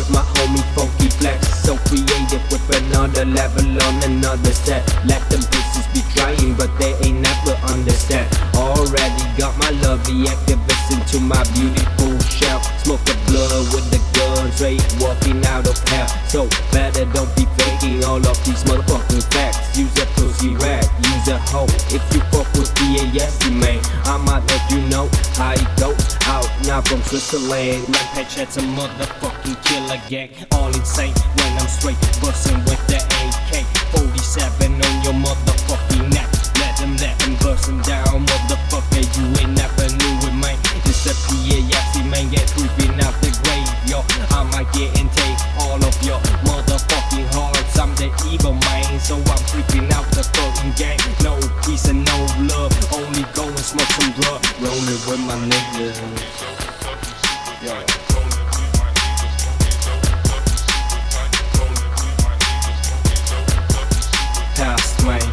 with my homie Funky Flex. So creative with another level on another set. Let them bitches be trying, but they ain't never understand. Already got my lovely activists into my beautiful shell. Smoke the blood with the gun, straight walking out of hell. So better don't be faking all of these motherfucking facts. Use a pussy rat, use a hoe. If you fuck with DASD, man, I might let you know how it goes. Out now from Switzerland. Rampage at a motherfucking killer gang. All insane when I'm straight bustin' with the AK-47 on your motherfucking neck. Let them bust them down, motherfucker. You ain't never knew it, man. It's a PAFC, man, get creeping out the grave, yo. I might get and take all of your motherfucking hearts. I'm the evil man, so I'm creeping out the fucking gang. No peace and no love, only go and smoke some drug. Rollin' with my niggas, yo. Past, man.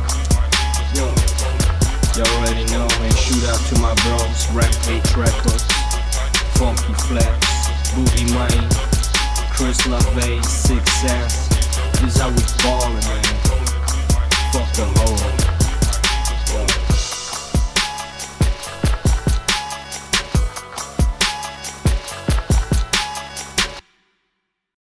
You already know, man. Shoot out to my bros, Rampage Records, Funky Flex, Boogie Mine, Chris LaVey, 6 Sense. This is how we ballin', man. Fuck the hoe.